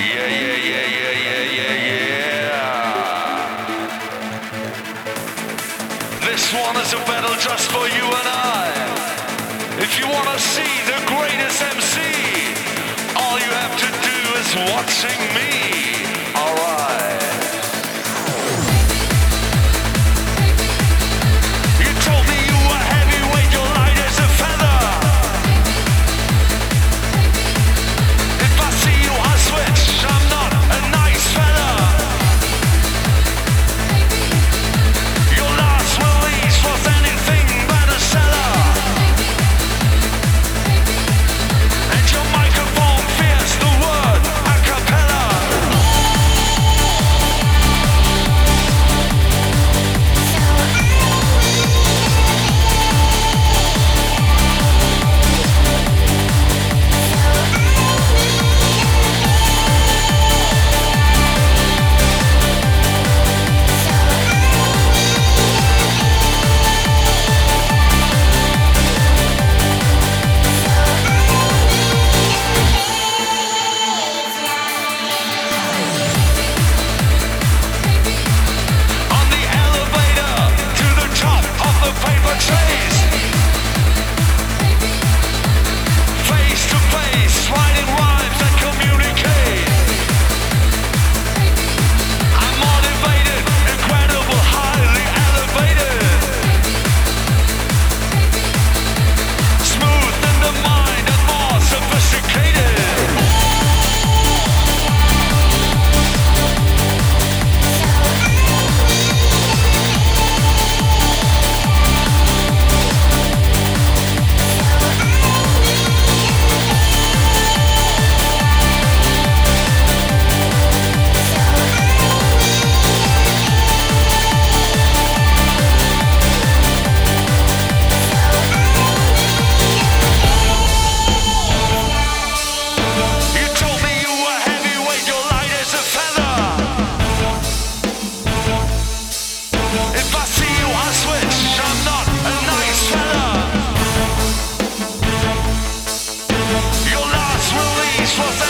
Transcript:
This one is a battle just for you and I. If you wanna see the greatest MC, all you have to do is watching me. Alright. You told me you were heavyweight, you're light as a feather. If I see you, I switch. I'm not a nice fella. Your last release was anything but a seller. And your microphone fears the word a cappella. On the elevator to the top of the paper chase. Face to face, writing rhymes that communicate. I'm motivated, incredible, highly elevated. Smooth in the mind and more sophisticated. You told me you were heavyweight, you're light as a feather. If I see you, I switch. I'm not a nice fella. Your last release was